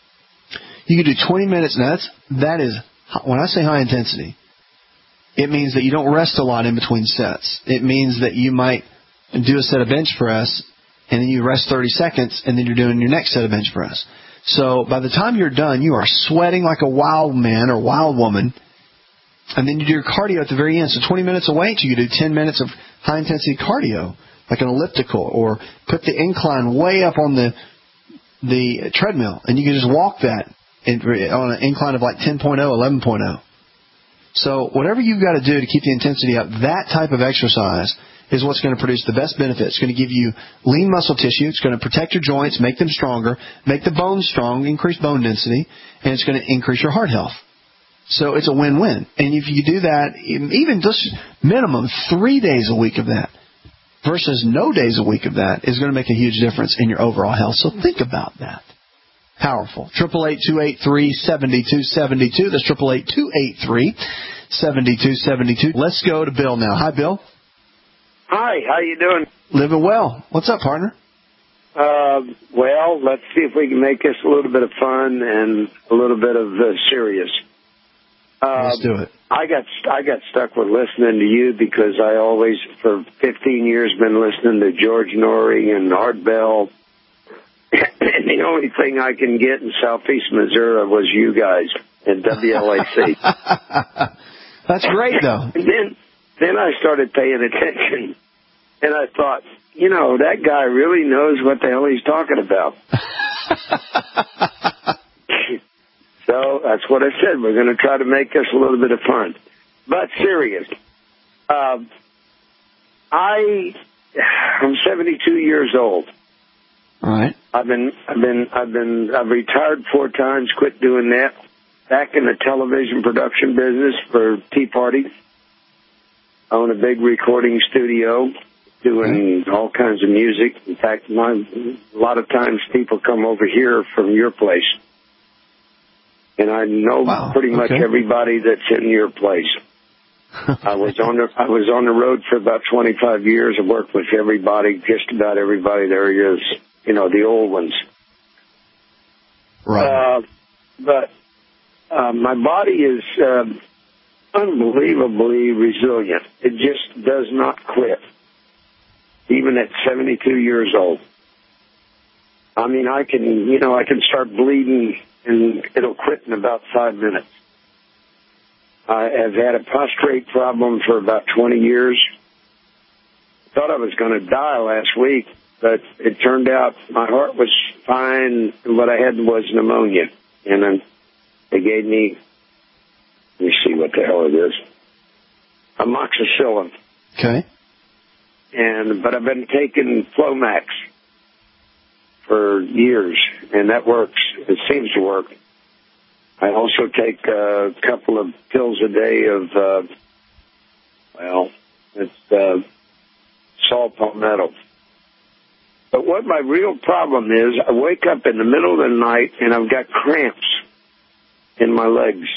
you can do twenty minutes. Now that's, that is, when I say high intensity, it means that you don't rest a lot in between sets. It means that you might do a set of bench press, and then you rest thirty seconds, and then you're doing your next set of bench press. So by the time you're done, you are sweating like a wild man or wild woman. And then you do your cardio at the very end. So twenty minutes of weight, you can do ten minutes of high-intensity cardio, like an elliptical, or put the incline way up on the the treadmill, and you can just walk that in, on an incline of like ten point oh, eleven point oh. So whatever you've got to do to keep the intensity up, that type of exercise is what's going to produce the best benefits. It's going to give you lean muscle tissue. It's going to protect your joints, make them stronger, make the bones strong, increase bone density, and it's going to increase your heart health. So it's a win-win. And if you do that, even just minimum three days a week of that versus no days a week of that is going to make a huge difference in your overall health. So think about that. Powerful. eight eight eight, two eight three, seven two seven two. That's eight eight eight, two eight three, seven two seven two. Let's go to Bill now. Hi, Bill. Hi, how you doing? Living well. What's up, partner? Uh, well, let's see if we can make this a little bit of fun and a little bit of uh, serious. Uh, Let's do it. I got I got stuck with listening to you because I always, for fifteen years, been listening to George Norrie and Art Bell. And the only thing I can get in Southeast Missouri was you guys at W L A C. That's great, though. And then, then I started paying attention, and I thought, you know, that guy really knows what the hell he's talking about. So that's what I said. We're going to try to make this a little bit of fun. But serious. Um, I, I'm seventy-two years old. All right. I've been, I've been, I've been, I've retired four times, quit doing that. Back in the television production business for Tea Party. I own a big recording studio, doing okay. all kinds of music. In fact, my, a lot of times people come over here from your place. And I know wow. pretty much okay. everybody that's in your place. I was on the I was on the road for about twenty-five years. I worked with everybody, just about everybody there is, you know, the old ones. Right. Uh, but uh, my body is uh, unbelievably resilient. It just does not quit, even at seventy-two years old. I mean, I can, you know, I can start bleeding and it'll quit in about five minutes. I have had a prostrate problem for about twenty years. Thought I was going to die last week, but it turned out my heart was fine. What I had was pneumonia. And then they gave me, let me see what the hell it is, amoxicillin. Okay. And, but I've been taking Flomax for years, and that works. It seems to work. I also take a couple of pills a day of, uh, well, it's uh, saw palmetto. But what my real problem is, I wake up in the middle of the night and I've got cramps in my legs.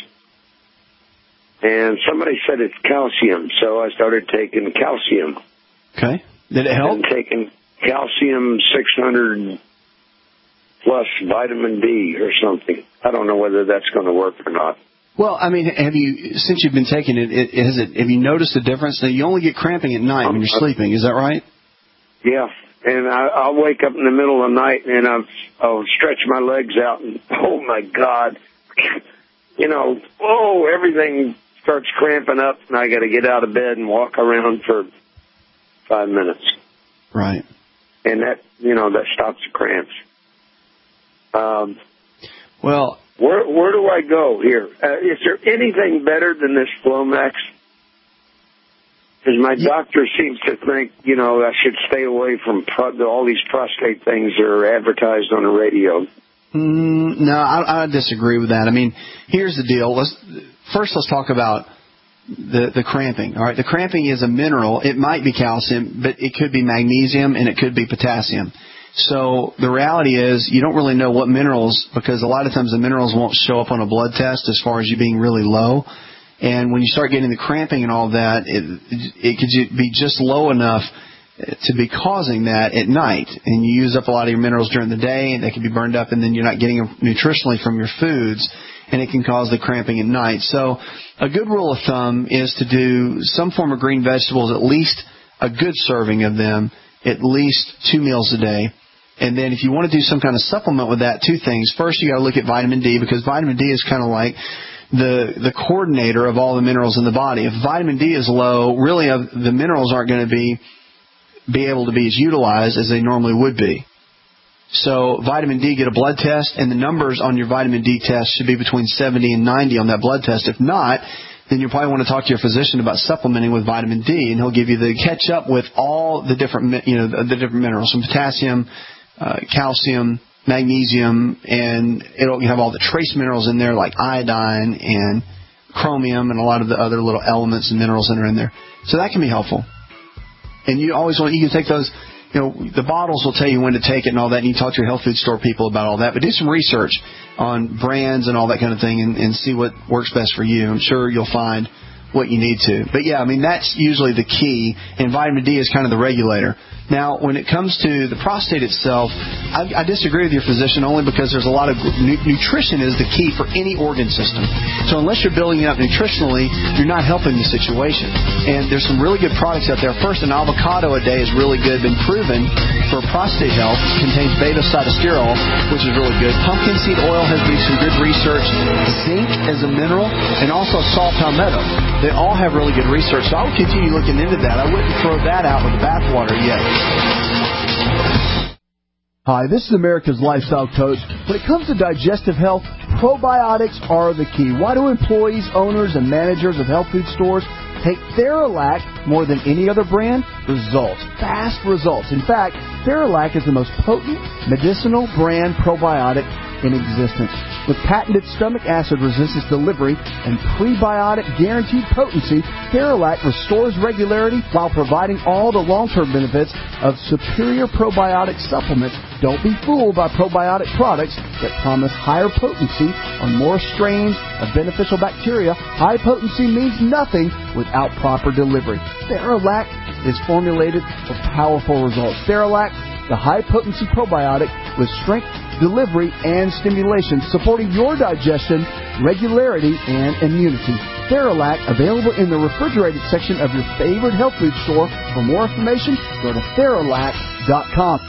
And somebody said it's calcium, so I started taking calcium. Okay. Did it help? I'm taking calcium six hundred plus vitamin D or something. I don't know whether that's going to work or not. Well, I mean, have you, since you've been taking it, it has it, have you noticed a difference? That you only get cramping at night um, when you're sleeping, is that right? Yeah, and I, I'll wake up in the middle of the night and I'll, I'll stretch my legs out and, oh my God, you know, oh, everything starts cramping up and I got to get out of bed and walk around for five minutes. Right. And that, you know, that stops the cramps. Um, well, where where do I go here? Uh, is there anything better than this Flomax? Because my yeah. doctor seems to think, you know, I should stay away from pro- all these prostate things that are advertised on the radio. Mm, no, I, I disagree with that. I mean, here's the deal. Let's first let's talk about the the cramping. All right, the cramping is a mineral. It might be calcium, but it could be magnesium and it could be potassium. So the reality is you don't really know what minerals, because a lot of times the minerals won't show up on a blood test as far as you being really low. And when you start getting the cramping and all that, it, it could be just low enough to be causing that at night. And you use up a lot of your minerals during the day, and they can be burned up, and then you're not getting them nutritionally from your foods, and it can cause the cramping at night. So a good rule of thumb is to do some form of green vegetables, at least a good serving of them, at least two meals a day. And then if you want to do some kind of supplement with that, two things. First, you got to look at vitamin D, because vitamin D is kind of like the the coordinator of all the minerals in the body. If vitamin D is low, really the minerals aren't going to be be able to be as utilized as they normally would be. So vitamin D, get a blood test, and the numbers on your vitamin D test should be between seventy and ninety on that blood test. If not, then you probably want to talk to your physician about supplementing with vitamin D, and he'll give you the catch up with all the different, you know, the different minerals, from potassium, uh, calcium, magnesium, and it'll have all the trace minerals in there like iodine and chromium and a lot of the other little elements and minerals that are in there. So that can be helpful. And you always want, you can take those, you know, the bottles will tell you when to take it and all that, and you talk to your health food store people about all that. But do some research on brands and all that kind of thing, and, and see what works best for you. I'm sure you'll find what you need to. But, yeah, I mean, that's usually the key, and vitamin D is kind of the regulator. Now, when it comes to the prostate itself, I, I disagree with your physician only because there's a lot of nu- nutrition is the key for any organ system. So unless you're building it up nutritionally, you're not helping the situation. And there's some really good products out there. First, an avocado a day is really good, been proven for prostate health. It contains beta-sitosterol, which is really good. Pumpkin seed oil has been some good research. Zinc as a mineral, and also saw palmetto. They all have really good research. So I would continue looking into that. I wouldn't throw that out with the bathwater yet. Hi, this is America's Lifestyle Coach. When it comes to digestive health, probiotics are the key. Why do employees, owners, and managers of health food stores take Theralac more than any other brand? Results. Fast results. In fact, Theralac is the most potent medicinal brand probiotic in existence. With patented stomach acid resistance delivery and prebiotic guaranteed potency, Theralac restores regularity while providing all the long-term benefits of superior probiotic supplements. Don't be fooled by probiotic products that promise higher potency on more strains of beneficial bacteria. High potency means nothing without proper delivery. Theralac is formulated for powerful results. Theralac, the high-potency probiotic with strength, delivery, and stimulation, supporting your digestion, regularity, and immunity. Theralac, available in the refrigerated section of your favorite health food store. For more information, go to Theralac dot com.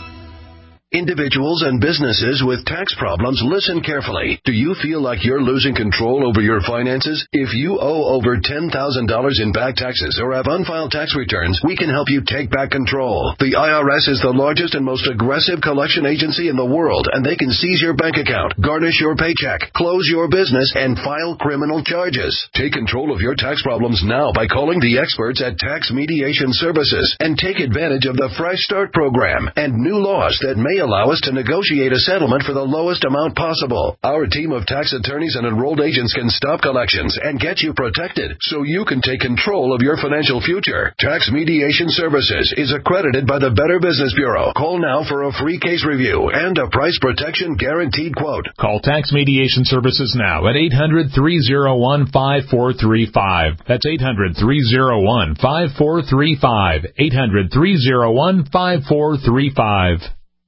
Individuals and businesses with tax problems, listen carefully. Do you feel like you're losing control over your finances? If you owe over ten thousand dollars in back taxes or have unfiled tax returns, we can help you take back control. The I R S is the largest and most aggressive collection agency in the world, and they can seize your bank account, garnish your paycheck, close your business, and file criminal charges. Take control of your tax problems now by calling the experts at Tax Mediation Services and take advantage of the Fresh Start program and new laws that may allow us to negotiate a settlement for the lowest amount possible. Our team of tax attorneys and enrolled agents can stop collections and get you protected so you can take control of your financial future. Tax Mediation Services is accredited by the Better Business Bureau. Call now for a free case review and a price protection guaranteed quote. Call Tax Mediation Services now at eight hundred, three oh one, five four three five. That's eight hundred, three oh one, five four three five. eight hundred, three oh one, five four three five.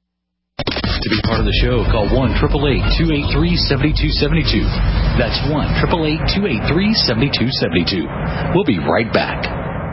To be part of the show, call one eight eight eight, two eight three, seven two seven two. That's one eight eight eight, two eight three, seven two seven two. We'll be right back.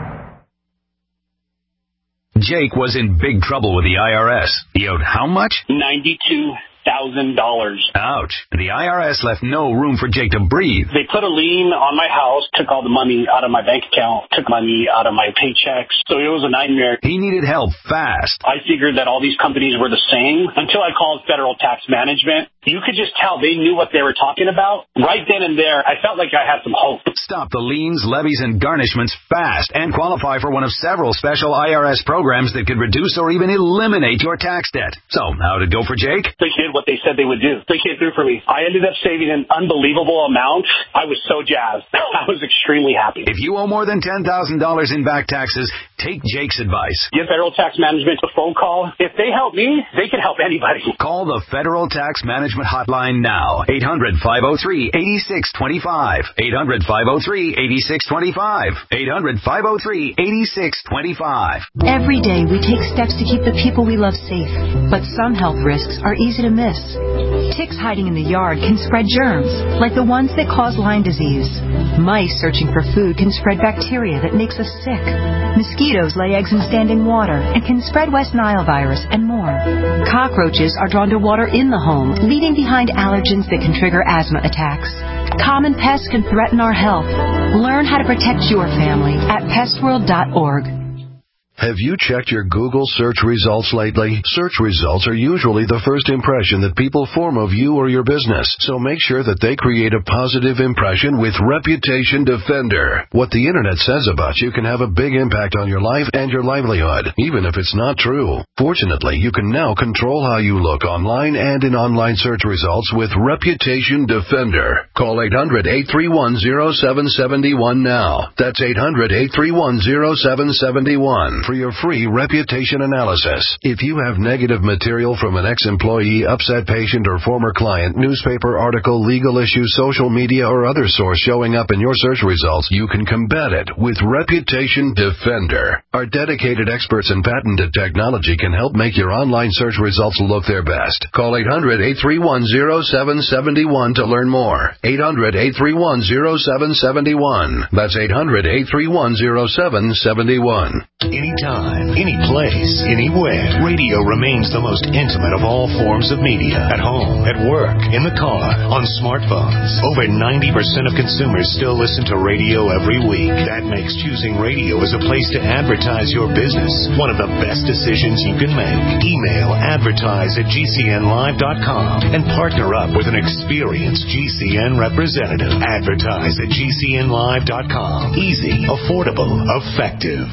Jake was in big trouble with the I R S. He owed how much? ninety-two thousand dollars. Ouch. The I R S left no room for Jake to breathe. They put a lien on my house, took all the money out of my bank account, took money out of my paychecks. So it was a nightmare. He needed help fast. I figured that all these companies were the same until I called Federal Tax Management. You could just tell they knew what they were talking about. Right then and there, I felt like I had some hope. Stop the liens, levies, and garnishments fast and qualify for one of several special I R S programs that could reduce or even eliminate your tax debt. So, how did it go for Jake? They did what they said they would do. They came through for me. I ended up saving an unbelievable amount. I was so jazzed. I was extremely happy. If you owe more than ten thousand dollars in back taxes, take Jake's advice. Give Federal Tax Management a phone call. If they help me, they can help anybody. Call the Federal Tax Management Hotline now. eight hundred, five oh three, eight six two five. eight hundred, five oh three, eight six two five. eight hundred, five oh three, eight six two five. Every day we take steps to keep the people we love safe, but some health risks are easy to miss. Ticks hiding in the yard can spread germs, like the ones that cause Lyme disease. Mice searching for food can spread bacteria that makes us sick. Mosquitoes lay eggs in standing water and can spread West Nile virus and more. Cockroaches are drawn to water in the home, leaving behind allergens that can trigger asthma attacks. Common pests can threaten our health. Learn how to protect your family at pest world dot org. Have you checked your Google search results lately? Search results are usually the first impression that people form of you or your business, so make sure that they create a positive impression with Reputation Defender. What the internet says about you can have a big impact on your life and your livelihood, even if it's not true. Fortunately, you can now control how you look online and in online search results with Reputation Defender. Call eight hundred, eight three one, oh seven seven one now. That's eight hundred, eight three one, oh seven seven one. for your free reputation analysis. If you have negative material from an ex-employee, upset patient, or former client, newspaper article, legal issue, social media, or other source showing up in your search results, you can combat it with Reputation Defender. Our dedicated experts in patented technology can help make your online search results look their best. Call eight hundred, eight three one, zero seven seven one to learn more. eight hundred, eight three one, zero seven seven one. That's eight hundred, eight three one, zero seven seven one. Anytime, any place, anywhere, radio remains the most intimate of all forms of media. At home, at work, in the car, on smartphones. Over ninety percent of consumers still listen to radio every week. That makes choosing radio as a place to advertise your business one of the best decisions you can make. Email advertise at G C N live dot com and partner up with an experienced G C N representative. Advertise at G C N live dot com. Easy, affordable, effective.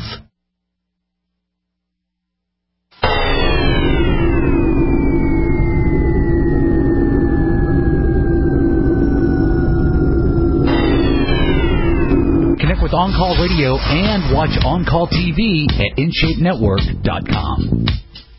Connect with On Call Radio and watch On Call T V at in shape network dot com.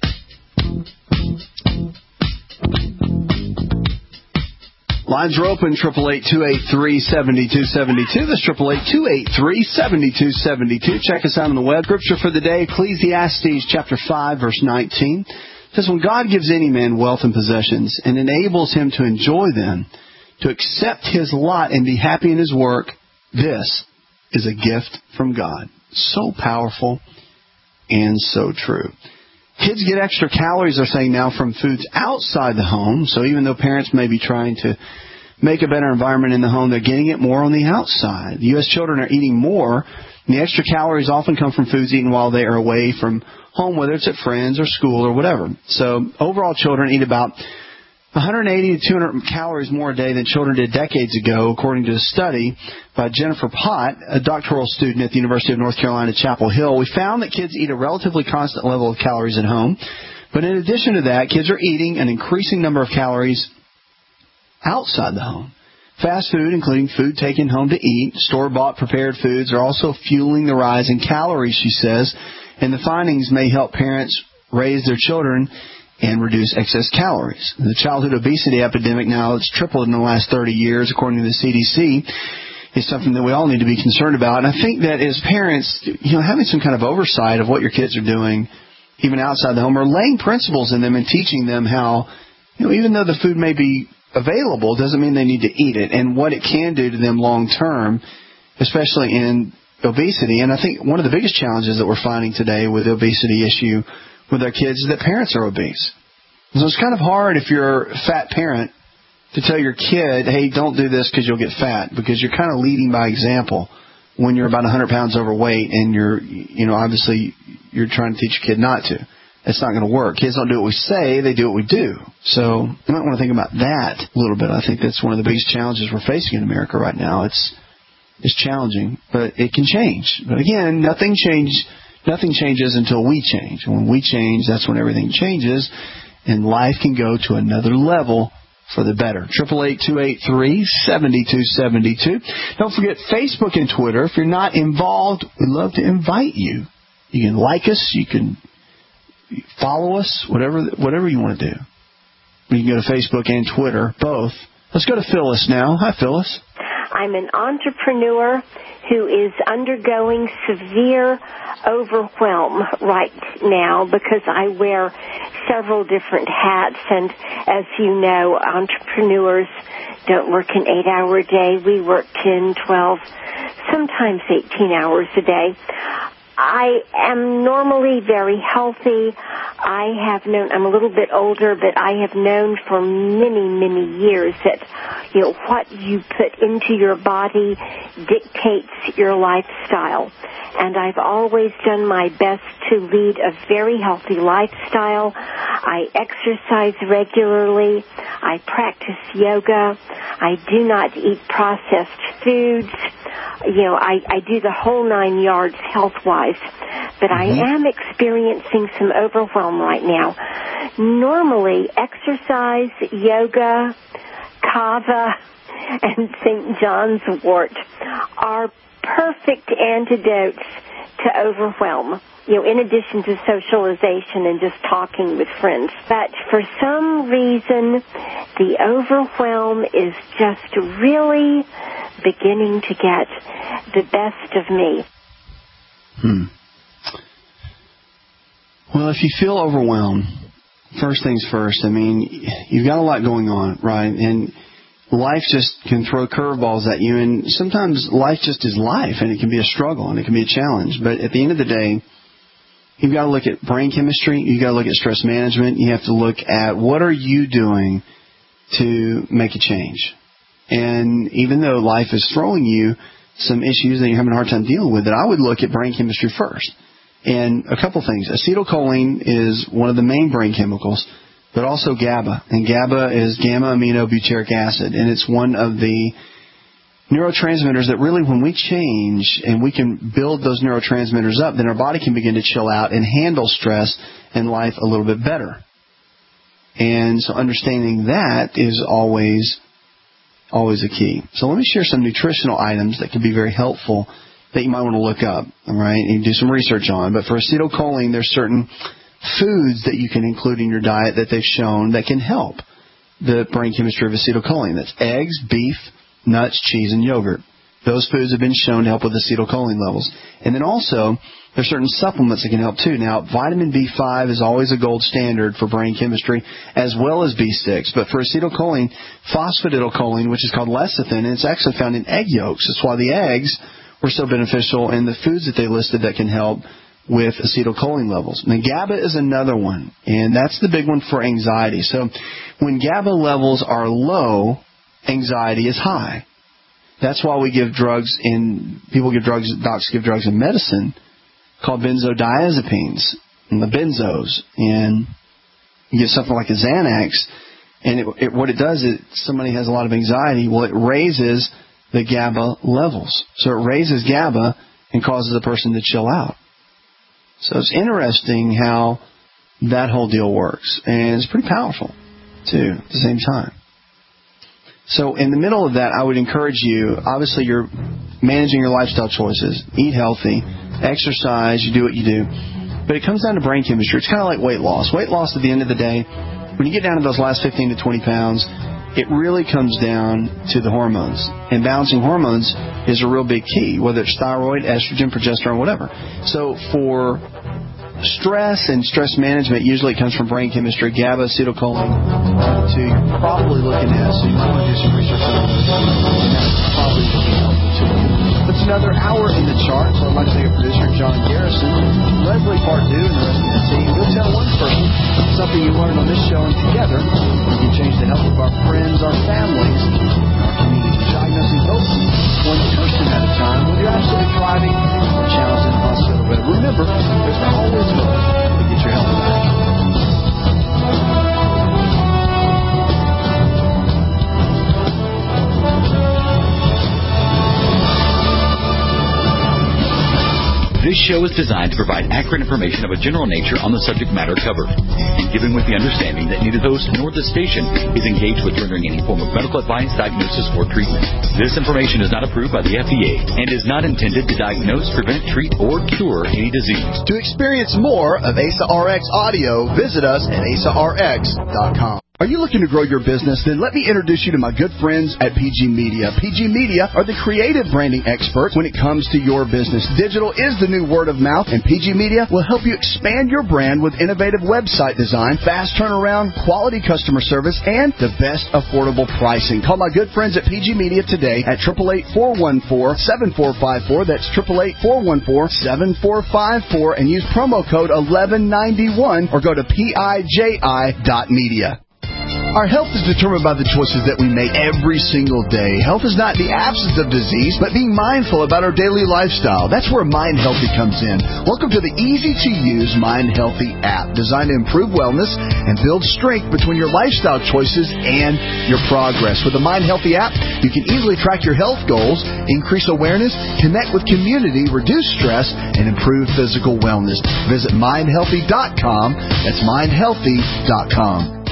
Lines are open, triple eight, two eight three, seven two seven two. That's triple eight, two eight three, seven two seven two. Check us out on the web. Scripture for the day, Ecclesiastes chapter five, verse nineteen. It says, when God gives any man wealth and possessions and enables him to enjoy them, to accept his lot and be happy in his work, this is a gift from God. So powerful and so true. Kids get extra calories, they're saying now, from foods outside the home. So even though parents may be trying to make a better environment in the home, they're getting it more on the outside. The U S children are eating more, and the extra calories often come from foods eaten while they are away from home, whether it's at friends or school or whatever. So overall, children eat about one hundred eighty to two hundred calories more a day than children did decades ago, according to a study by Jennifer Pott, a doctoral student at the University of North Carolina, Chapel Hill. We found that kids eat a relatively constant level of calories at home, but in addition to that, kids are eating an increasing number of calories outside the home. Fast food, including food taken home to eat, store-bought prepared foods, are also fueling the rise in calories, she says, and the findings may help parents raise their children and reduce excess calories. The childhood obesity epidemic now, it's tripled in the last thirty years, according to the C D C, is something that we all need to be concerned about. And I think that as parents, you know, having some kind of oversight of what your kids are doing, even outside the home, or laying principles in them and teaching them how, you know, even though the food may be available, doesn't mean they need to eat it, and what it can do to them long term, especially in obesity. And I think one of the biggest challenges that we're finding today with the obesity issue with our kids is that parents are obese. So it's kind of hard if you're a fat parent to tell your kid, hey, don't do this because you'll get fat, because you're kind of leading by example when you're about one hundred pounds overweight and you're, you know, obviously you're trying to teach your kid not to. It's not going to work. Kids don't do what we say, they do what we do. So you might want to think about that a little bit. I think that's one of the biggest challenges we're facing in America right now. It's it's challenging, but it can change. But again, nothing change, nothing changes until we change. And when we change, that's when everything changes, and life can go to another level for the better. Triple eight two eight three seven two seven two. Don't forget Facebook and Twitter. If you're not involved, we'd love to invite you. You can like us. You can follow us. Whatever whatever you want to do. You can go to Facebook and Twitter, both. Let's go to Phyllis now. Hi, Phyllis. I'm an entrepreneur who is undergoing severe overwhelm right now because I wear several different hats. And as you know, entrepreneurs don't work an eight-hour day. We work ten, twelve, sometimes eighteen hours a day. I am normally very healthy. I have known, I'm a little bit older, but I have known for many, many years that, you know, what you put into your body dictates your lifestyle. And I've always done my best to lead a very healthy lifestyle. I exercise regularly. I practice yoga. I do not eat processed foods. You know, I, I do the whole nine yards health-wise. But mm-hmm. I am experiencing some overwhelm right now. Normally, exercise, yoga, kava, and Saint John's wort are perfect antidotes to overwhelm, you know, in addition to socialization and just talking with friends. But for some reason, the overwhelm is just really beginning to get the best of me. Hmm. Well, if you feel overwhelmed, first things first, I mean, you've got a lot going on, right? And life just can throw curveballs at you, and sometimes life just is life, and it can be a struggle, and it can be a challenge. But at the end of the day, you've got to look at brain chemistry, you've got to look at stress management, you have to look at what are you doing to make a change. And even though life is throwing you some issues that you're having a hard time dealing with, that I would look at brain chemistry first. And a couple things. Acetylcholine is one of the main brain chemicals, but also GABA. And GABA is gamma-aminobutyric acid, and it's one of the neurotransmitters that really, when we change and we can build those neurotransmitters up, then our body can begin to chill out and handle stress and life a little bit better. And so understanding that is always, always a key. So let me share some nutritional items that can be very helpful that you might want to look up, all right, and do some research on. But for acetylcholine, there's certain foods that you can include in your diet that they've shown that can help the brain chemistry of acetylcholine. That's eggs, beef, nuts, cheese, and yogurt. Those foods have been shown to help with acetylcholine levels. And then also, there's certain supplements that can help too. Now, vitamin B five is always a gold standard for brain chemistry, as well as B six. But for acetylcholine, phosphatidylcholine, which is called lecithin, and it's actually found in egg yolks. That's why the eggs were so beneficial, and the foods that they listed that can help with acetylcholine levels. Now, GABA is another one, and that's the big one for anxiety. So when GABA levels are low, anxiety is high. That's why we give drugs in, people give drugs, docs give drugs in medicine called benzodiazepines, and the benzos, and you get something like a Xanax, and it, it, what it does is somebody has a lot of anxiety, well, it raises the GABA levels. So it raises GABA and causes a person to chill out. So it's interesting how that whole deal works. And it's pretty powerful, too, at the same time. So in the middle of that, I would encourage you, obviously you're managing your lifestyle choices. Eat healthy, exercise, you do what you do. But it comes down to brain chemistry. It's kind of like weight loss. Weight loss at the end of the day, when you get down to those last fifteen to twenty pounds, it really comes down to the hormones. And balancing hormones is a real big key, whether it's thyroid, estrogen, progesterone, whatever. So for stress and stress management, usually it comes from brain chemistry, GABA, acetylcholine, to you're probably looking at, so you might want to do some research on this. And that's probably helpful too. That's another hour in the chart, so I'd like to thank our producer, John Garrison, Leslie Pardue, and the rest of the team. Go tell one person something you learned on this show, and together we can change the health of our friends, our families, and our community. Diagnosing hope one person at a time, whether you're absolutely thriving or challenged in the hospital bed. Remember, there's always hope to get your health back. This show is designed to provide accurate information of a general nature on the subject matter covered, and given with the understanding that neither host nor the station is engaged with rendering any form of medical advice, diagnosis, or treatment. This information is not approved by the F D A and is not intended to diagnose, prevent, treat, or cure any disease. To experience more of A S A R X audio, visit us at A S A R X dot com. Are you looking to grow your business? Then let me introduce you to my good friends at P G Media. P G Media are the creative branding experts when it comes to your business. Digital is the new word of mouth, and P G Media will help you expand your brand with innovative website design, fast turnaround, quality customer service, and the best affordable pricing. Call my good friends at P G Media today at eight eight eight, four one four, seven four five four. That's eight eight eight, four one four, seven four five four, and use promo code eleven ninety-one or go to P I J I dot media. Our health is determined by the choices that we make every single day. Health is not the absence of disease, but being mindful about our daily lifestyle. That's where Mind Healthy comes in. Welcome to the easy-to-use Mind Healthy app, designed to improve wellness and build strength between your lifestyle choices and your progress. With the Mind Healthy app, you can easily track your health goals, increase awareness, connect with community, reduce stress, and improve physical wellness. Visit mind healthy dot com. That's mind healthy dot com.